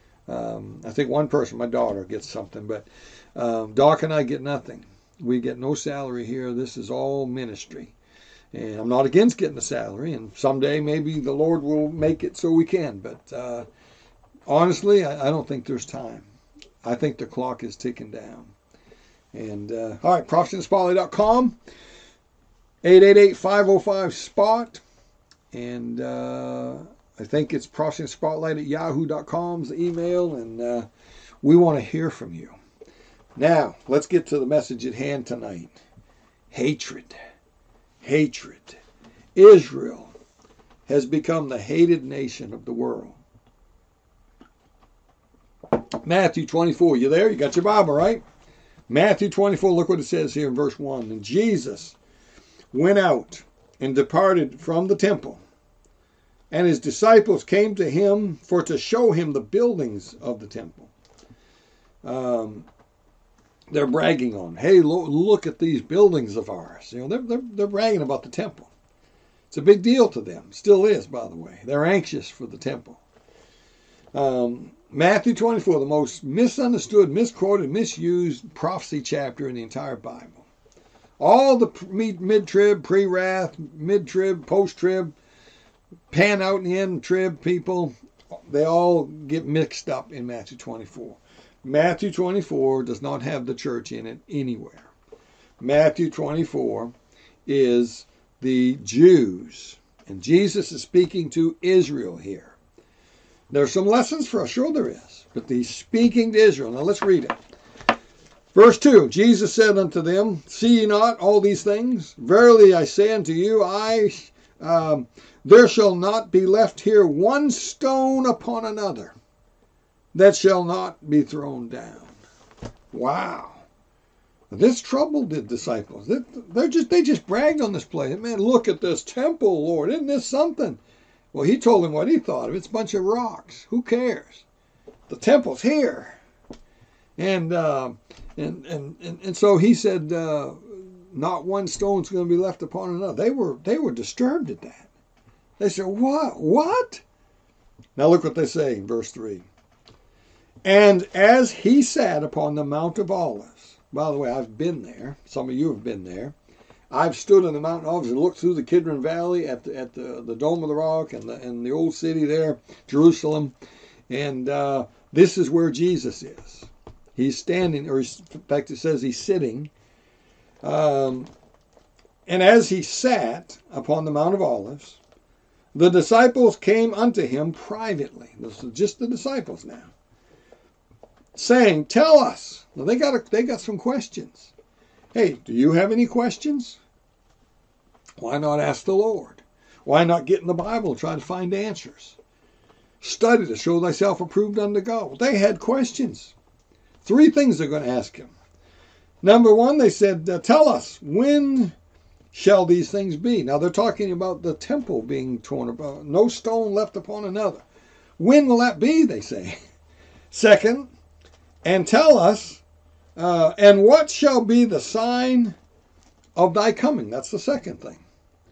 Um, I think one person, my daughter, gets something, but um, Doc and I get nothing. We get no salary here. This is all ministry. And I'm not against getting a salary, and someday maybe the Lord will make it so we can. But uh, honestly, I, I don't think there's time. I think the clock is ticking down. And, uh, all right, prophecy in the spotlight dot com, eight eight eight, five oh five, SPOT. And uh, I think it's prophecy in the spotlight at yahoo dot com is the email. And uh, we want to hear from you. Now, let's get to the message at hand tonight. Hatred. Hatred. Israel has become the hated nation of the world. Matthew twenty-four. You there? You got your Bible, right? Matthew twenty-four, look what it says here in verse one. And Jesus went out and departed from the temple, and his disciples came to him for to show him the buildings of the temple. Um, they're bragging on, hey, lo- look at these buildings of ours. You know, they're, they're, they're bragging about the temple. It's a big deal to them. Still is, by the way. They're anxious for the temple. Um, Matthew twenty-four, the most misunderstood, misquoted, misused prophecy chapter in the entire Bible. All the mid-trib, pre-wrath, mid-trib, post-trib, pan out in the end trib people, they all get mixed up in Matthew twenty-four. Matthew twenty-four does not have the church in it anywhere. Matthew twenty-four is the Jews, and Jesus is speaking to Israel here. There's some lessons for us, sure there is, but he's speaking to Israel. Now let's read it. Verse two, Jesus said unto them, see ye not all these things? Verily I say unto you, I um, there shall not be left here one stone upon another that shall not be thrown down. Wow. This troubled the disciples. They're just, they just bragged on this place. Man, look at this temple, Lord. Isn't this something? Well, he told them what he thought of it. It's a bunch of rocks. Who cares? The temple's here. And uh, and, and, and and so he said, uh, not one stone's going to be left upon another. They were they were disturbed at that. They said, what? What? Now look what they say in verse three. And as he sat upon the Mount of Olives, By the way, I've been there. Some of you have been there. I've stood in the mountain office and looked through the Kidron Valley at the, at the, the Dome of the Rock and the, and the old city there, Jerusalem. And uh, this is where Jesus is. He's standing, or he's, in fact, it says he's sitting. Um, and as he sat upon the Mount of Olives, the disciples came unto him privately. This is just the disciples now, saying, "Tell us." Well, they got a, they got some questions. Hey, do you have any questions? Why not ask the Lord? Why not get in the Bible and try to find answers? Study to show thyself approved unto God. Well, they had questions. Three things they're going to ask him. Number one, they said, uh, tell us, when shall these things be? Now, they're talking about the temple being torn apart. No stone left upon another. When will that be, they say. Second, and tell us, Uh, and what shall be the sign of thy coming? That's the second thing.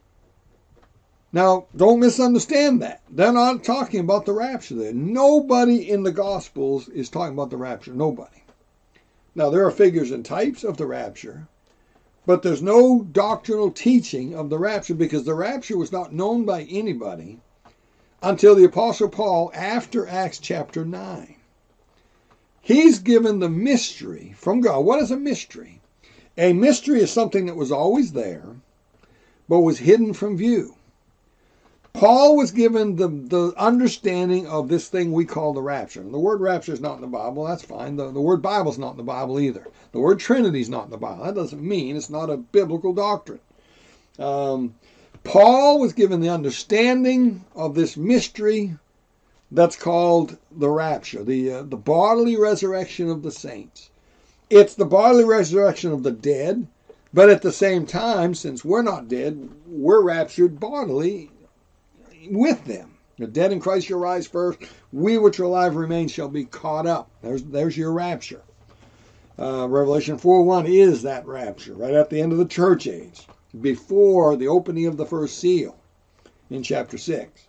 Now, don't misunderstand that. They're not talking about the rapture there. Nobody in the Gospels is talking about the rapture. Nobody. Now, there are figures and types of the rapture, but there's no doctrinal teaching of the rapture because the rapture was not known by anybody until the Apostle Paul after Acts chapter nine. He's given the mystery from God. What is a mystery? A mystery is something that was always there, but was hidden from view. Paul was given the, the understanding of this thing we call the rapture. And the word rapture is not in the Bible. That's fine. The, the word Bible is not in the Bible either. The word Trinity is not in the Bible. That doesn't mean it's not a biblical doctrine. Um, Paul was given the understanding of this mystery that's called the rapture, the uh, the bodily resurrection of the saints. It's the bodily resurrection of the dead, but at the same time, since we're not dead, we're raptured bodily with them. The dead in Christ shall rise first. We which are alive remain shall be caught up. There's there's your rapture. Uh, Revelation four one is that rapture, right at the end of the church age, before the opening of the first seal in chapter six.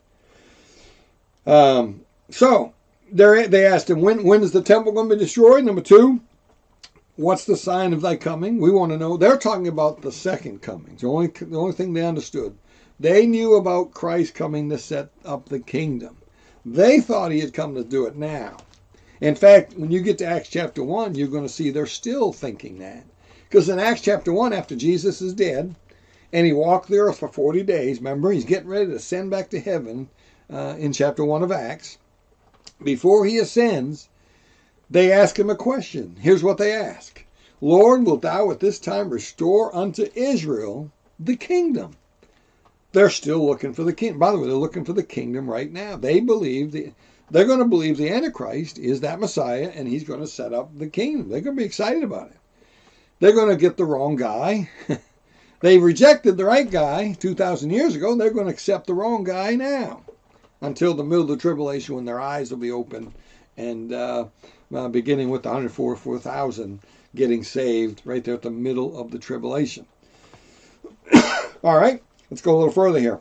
Um, so they asked him, when, when is the temple going to be destroyed? Number two, what's the sign of thy coming? We want to know. They're talking about the second coming. It's the only, the only thing they understood. They knew about Christ coming to set up the kingdom. They thought he had come to do it now. In fact, when you get to Acts chapter one, you're going to see they're still thinking that. Because in Acts chapter one, after Jesus is dead, and he walked the earth for forty days, remember, he's getting ready to ascend back to heaven, Uh, in chapter one of Acts, before he ascends, they ask him a question. Here's what they ask. Lord, wilt thou at this time restore unto Israel the kingdom? They're still looking for the kingdom. By the way, they're looking for the kingdom right now. They believe, the, they're going to believe the Antichrist is that Messiah and he's going to set up the kingdom. They're going to be excited about it. They're going to get the wrong guy. They rejected the right guy two thousand years ago. They're going to accept the wrong guy now, until the middle of the tribulation when their eyes will be open and uh, uh, beginning with the one hundred forty-four thousand getting saved right there at the middle of the tribulation. All right, let's go a little further here.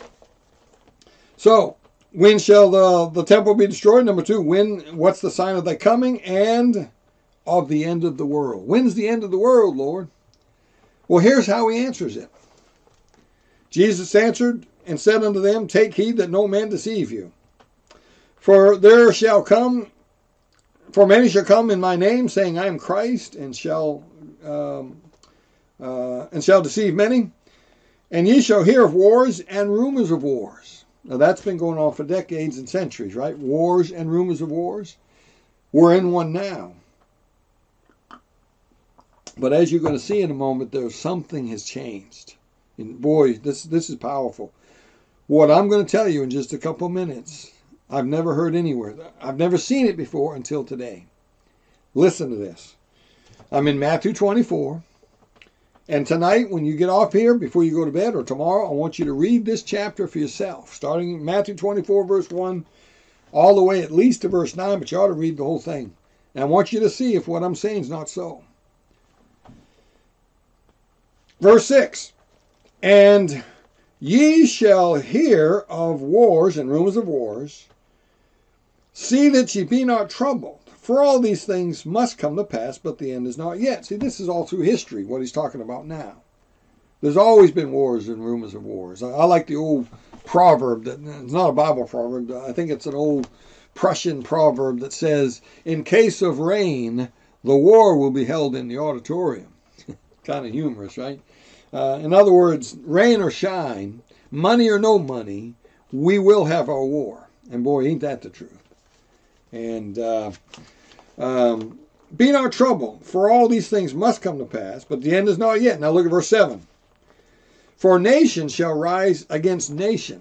So, when shall the, the temple be destroyed? Number two, when? What's the sign of thy coming and of the end of the world? When's the end of the world, Lord? Well, here's how he answers it. Jesus answered and said unto them, take heed that no man deceive you. For there shall come, for many shall come in my name, saying, I am Christ, and shall um, uh, and shall deceive many. And ye shall hear of wars and rumors of wars. Now that's been going on for decades and centuries, right? Wars and rumors of wars. We're in one now. But as you're going to see in a moment, there's something has changed. And boy, this this is powerful. What I'm going to tell you in just a couple minutes, I've never heard anywhere. I've never seen it before until today. Listen to this. I'm in Matthew twenty-four. And tonight, when you get off here, before you go to bed, or tomorrow, I want you to read this chapter for yourself. Starting in Matthew twenty-four, verse one, all the way at least to verse nine, but you ought to read the whole thing. And I want you to see if what I'm saying is not so. Verse six. And ye shall hear of wars and rumors of wars. See that ye be not troubled. For all these things must come to pass, but the end is not yet. See, this is all through history, what he's talking about now. There's always been wars and rumors of wars. I, I like the old proverb, that it's not a Bible proverb, I think it's an old Prussian proverb that says, in case of rain, the war will be held in the auditorium. Kind of humorous, right? Uh, in other words, rain or shine, money or no money, we will have our war. And boy, ain't that the truth. And uh, um, be not troubled, for all these things must come to pass, but the end is not yet. Now look at verse seven. For nation shall rise against nation,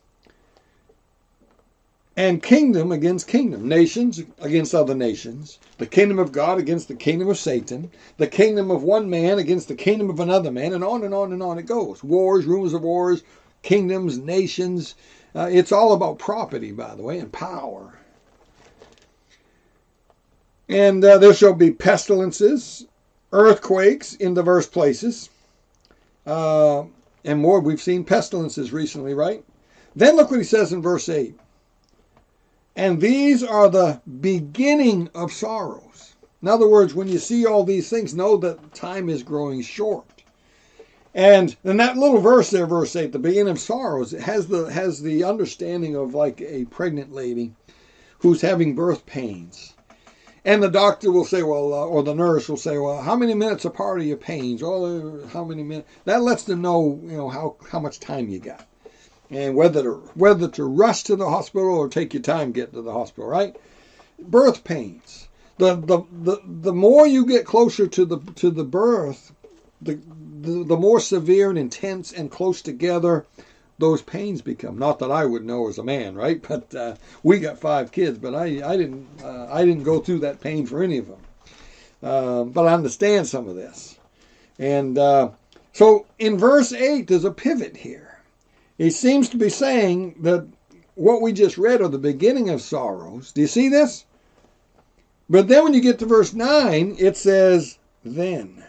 and kingdom against kingdom. Nations against other nations. The kingdom of God against the kingdom of Satan. The kingdom of one man against the kingdom of another man. And on and on and on it goes. Wars, rumors of wars, kingdoms, nations. Uh, it's all about property, by the way, and power. And uh, there shall be pestilences, earthquakes in diverse places. Uh, and more, we've seen pestilences recently, right? Then look what he says in verse eight. And these are the beginning of sorrows. In other words, when you see all these things, know that time is growing short. And in that little verse there, verse eight, the beginning of sorrows, it has the, has the understanding of like a pregnant lady who's having birth pains. And the doctor will say, well, uh, or the nurse will say, well, how many minutes apart are your pains? Oh, how many minutes? That lets them know, you know, how, how much time you got. And whether to, whether to rush to the hospital or take your time getting to the hospital, right? Birth pains. The, the, the, the more you get closer to the, to the birth, the, the, the more severe and intense and close together those pains become. Not that I would know as a man, right? But uh, we got five kids, but I, I didn't uh, I didn't go through that pain for any of them. Uh, but I understand some of this. And uh, so in verse eight, there's a pivot here. He seems to be saying that what we just read are the beginning of sorrows. Do you see this? But then when you get to verse nine, it says, then.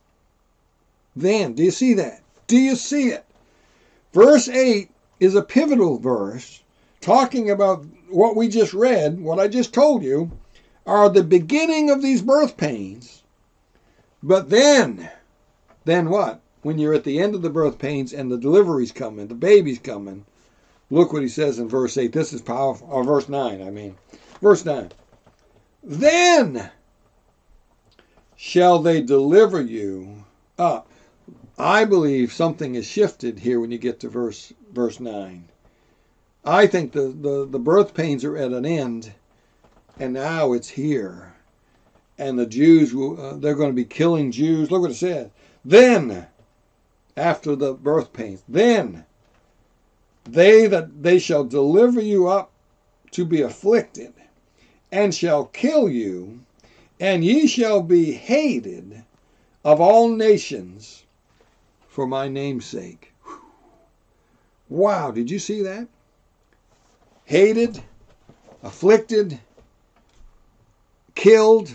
Then. Do you see that? Do you see it? Verse eight is a pivotal verse talking about what we just read, what I just told you, are the beginning of these birth pains. But then, then what? When you're at the end of the birth pains and the delivery's coming, the baby's coming, look what he says in verse eight. This is powerful. Or verse nine, I mean. Verse nine. Then shall they deliver you up. I believe something has shifted here when you get to verse verse nine. I think the, the, the birth pains are at an end, and now it's here. And the Jews, will, uh, they're going to be killing Jews. Look what it says. Then, after the birth pains, then they that they shall deliver you up to be afflicted, and shall kill you, and ye shall be hated of all nations for my name's sake. Wow, did you see that? Hated, afflicted, killed,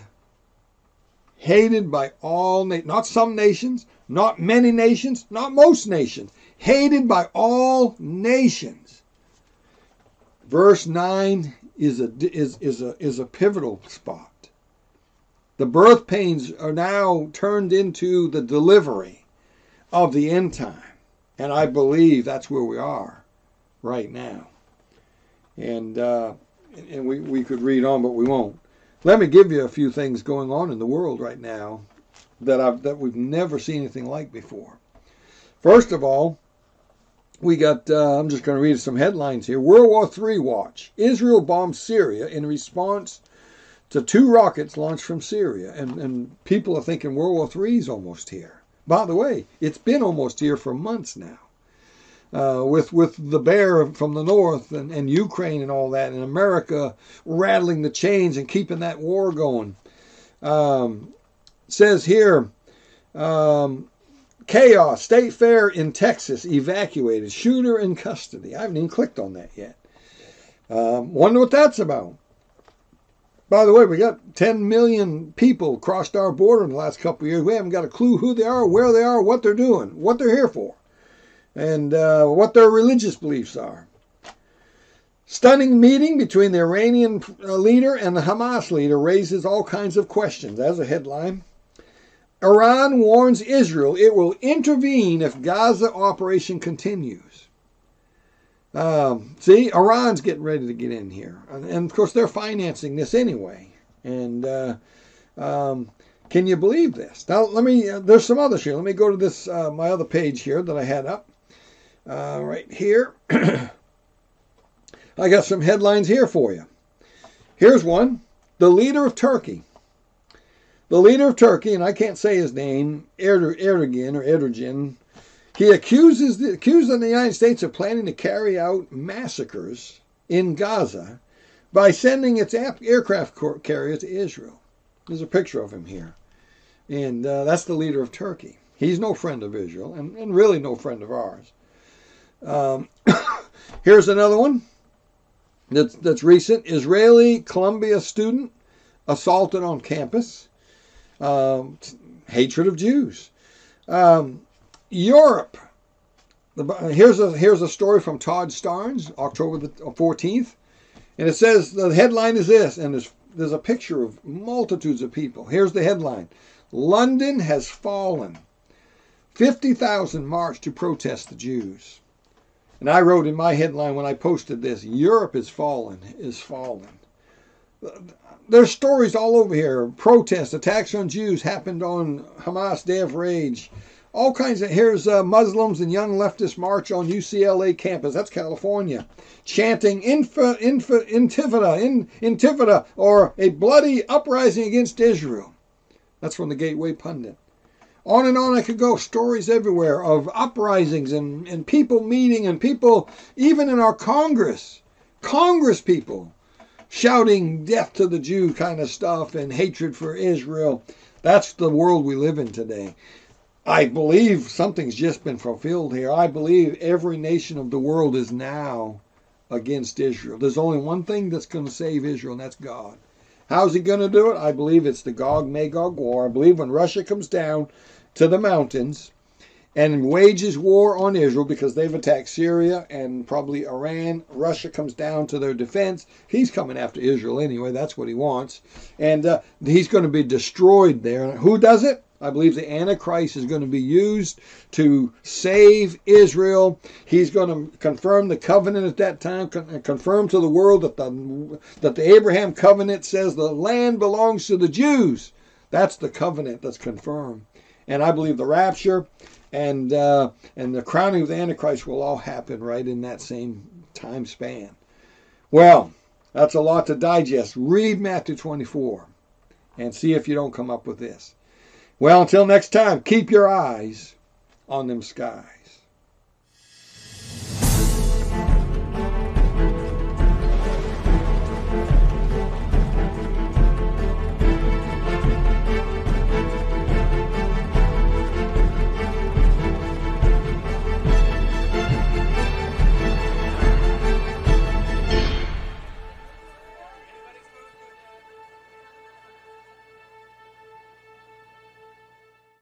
hated by all nations. Not some nations, not many nations, not most nations. Hated by all nations. Verse nine is a, is, is a, is a pivotal spot. The birth pains are now turned into the delivery of the end time. And I believe that's where we are right now. And uh, and we, we could read on, but we won't. Let me give you a few things going on in the world right now that I've that we've never seen anything like before. First of all, we got, uh, I'm just going to read some headlines here. World War Three watch. Israel bombs Syria in response to two rockets launched from Syria. And, and people are thinking World War Three is almost here. By the way, it's been almost here for months now. Uh, with with the bear from the north and, and Ukraine and all that, and America rattling the chains and keeping that war going. Um, says here, um, chaos, state fair in Texas evacuated, shooter in custody. I haven't even clicked on that yet. Um, wonder what that's about. By the way, we got ten million people crossed our border in the last couple of years. We haven't got a clue who they are, where they are, what they're doing, what they're here for, and uh, what their religious beliefs are. Stunning meeting between the Iranian leader and the Hamas leader raises all kinds of questions. That's a headline. Iran warns Israel it will intervene if Gaza operation continues. Um, see, Iran's getting ready to get in here. And, and of course, they're financing this anyway. And uh, um, can you believe this? Now, let me, uh, there's some others here. Let me go to this, uh, my other page here that I had up. Uh, right here. I got some headlines here for you. Here's one. The leader of Turkey. The leader of Turkey, and I can't say his name, Erdogan or Erdogan, he accuses the, accuses the United States of planning to carry out massacres in Gaza by sending its aircraft carrier to Israel. There's a picture of him here. And uh, that's the leader of Turkey. He's no friend of Israel, and, and really no friend of ours. Um, here's another one that's, that's recent. Israeli Columbia student assaulted on campus. Um, hatred of Jews. Um, Europe. The, here's a here's a story from Todd Starnes, October the fourteenth, and it says the headline is this, and there's there's a picture of multitudes of people. Here's the headline: London has fallen. Fifty thousand marched to protest the Jews. And I wrote in my headline when I posted this: Europe is fallen, is fallen. There's stories all over here. Protests, attacks on Jews happened on Hamas Day of Rage. All kinds of, here's uh, Muslims and young leftists march on U C L A campus. That's California. Chanting infa, infa, intifada, in, intifada, or a bloody uprising against Israel. That's from the Gateway Pundit. On and on I could go. Stories everywhere of uprisings and, and people meeting and people, even in our Congress, Congress people, shouting death to the Jew kind of stuff and hatred for Israel. That's the world we live in today. I believe something's just been fulfilled here. I believe every nation of the world is now against Israel. There's only one thing that's going to save Israel, and that's God. How's he going to do it? I believe it's the Gog-Magog war. I believe when Russia comes down to the mountains and wages war on Israel because they've attacked Syria and probably Iran. Russia comes down to their defense. He's coming after Israel anyway. That's what he wants. And uh, he's going to be destroyed there. Who does it? I believe the Antichrist is going to be used to save Israel. He's going to confirm the covenant at that time, confirm to the world that the, that the Abraham covenant says the land belongs to the Jews. That's the covenant that's confirmed. And I believe the rapture and uh, and the crowning of the Antichrist will all happen right in that same time span. Well, that's a lot to digest. Read Matthew twenty-four and see if you don't come up with this. Well, until next time, keep your eyes on them skies.